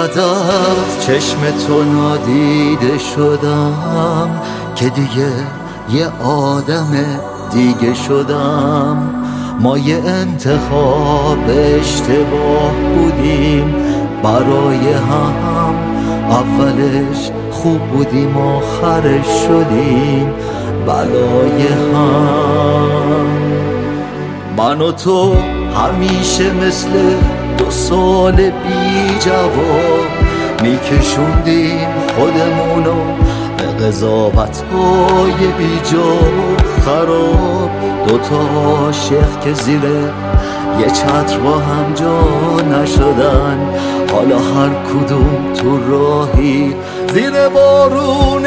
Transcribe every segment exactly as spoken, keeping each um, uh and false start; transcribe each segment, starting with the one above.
بعد از چشم تو نادیده شدم که دیگه یه آدم دیگه شدم. ما یه انتخاب اشتباه بودیم برای هم، اولش خوب بودیم آخرش شدیم بلای هم. من و تو همیشه مثل دو سال بی جواب میکشوندیم خودمونو به قضاوت‌های بی جا و خراب. دوتا عاشق که زیر یه چتر با هم جا نشدن، حالا هر کدوم تو راهی زیر بارون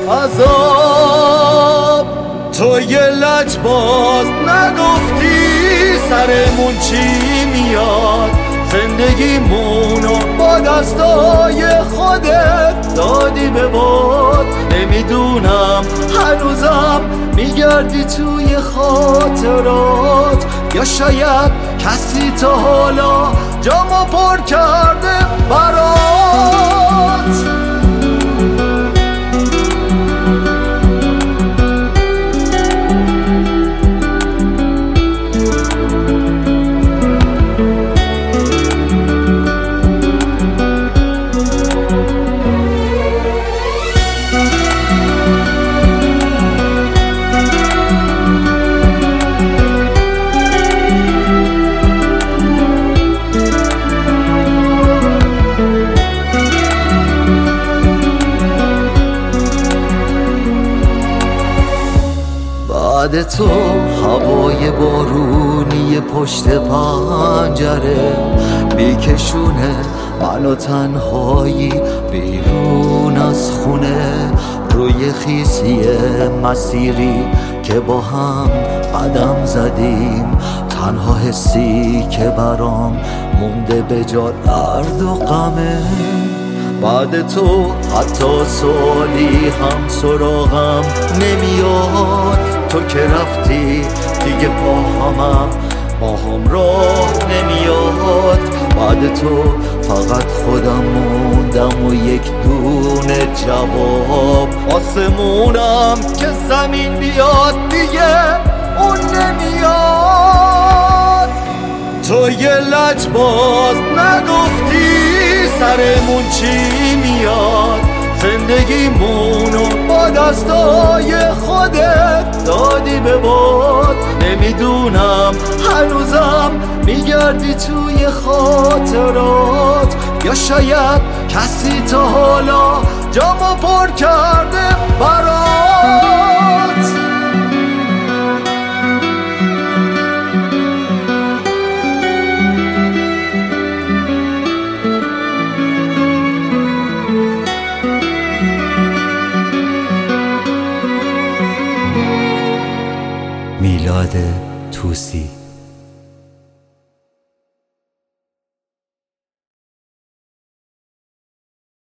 عذاب. تو یه لجباز نگفتی سرمون چی میاد، زندگیمونو با دستای خودت دادی به باد. نمیدونم هنوزم میگردی توی خاطرات، یا شاید کسی تا حالا جامو پر کرده برات. بعد تو هوای بارونی پشت پنجره میکشونه منو تنهایی بیرون از خونه، روی خیسی مسیری که با هم قدم زدیم. تنها حسی که برام مونده به جا درد و غمه. بعد تو حتی سوالی هم سراغم نمیاد، تو که رفتی دیگه پاهمم پاهم راه نمیاد. بعد تو فقط خودم موندم و یک دونه جواب. آسمونم که زمین بیاد دیگه اون نمیاد. تو یه لجباز نگفتی سرمون چی میاد، زندگیمونو با دستای خودت دادی به باد. نمیدونم هنوزم میگردی توی خاطرات، یا شاید کسی تا حالا جامو پر کرده برات. میلاد طوسی.